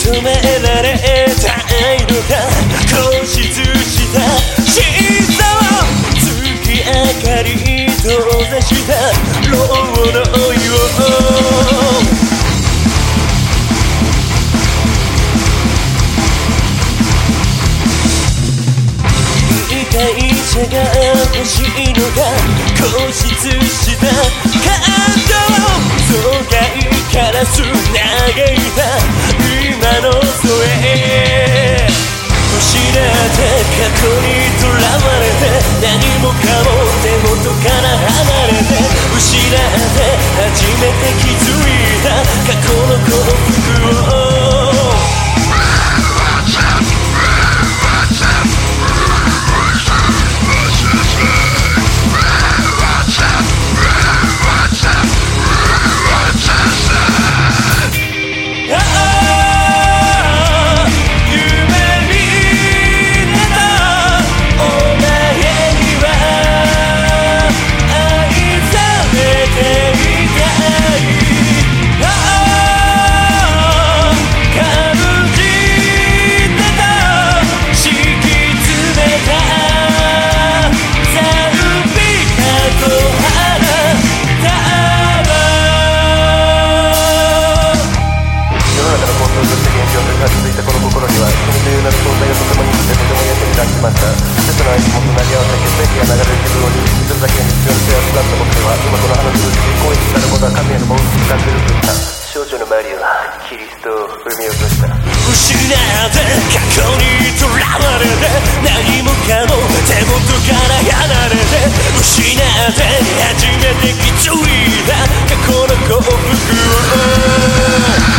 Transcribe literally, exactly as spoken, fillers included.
止められた愛のが固執した心臓月明かり閉ざした牢のよ会社が欲しいのが固執した感情阻害からつなげた今の添え失って過去にとらわれて何もかも手元から離れて失って初めて気づいた過去の幸福をました。季節の相手も隣り合わせ血液が流れる気分を認識するだけに必要性を育った僕では今この話を実行為になることは神への冒険に感じるとした少女のマリアはキリストを生み落とした失って過去にとらわれて何もかも手元から離れて失って初めて気づいた過去の幸福を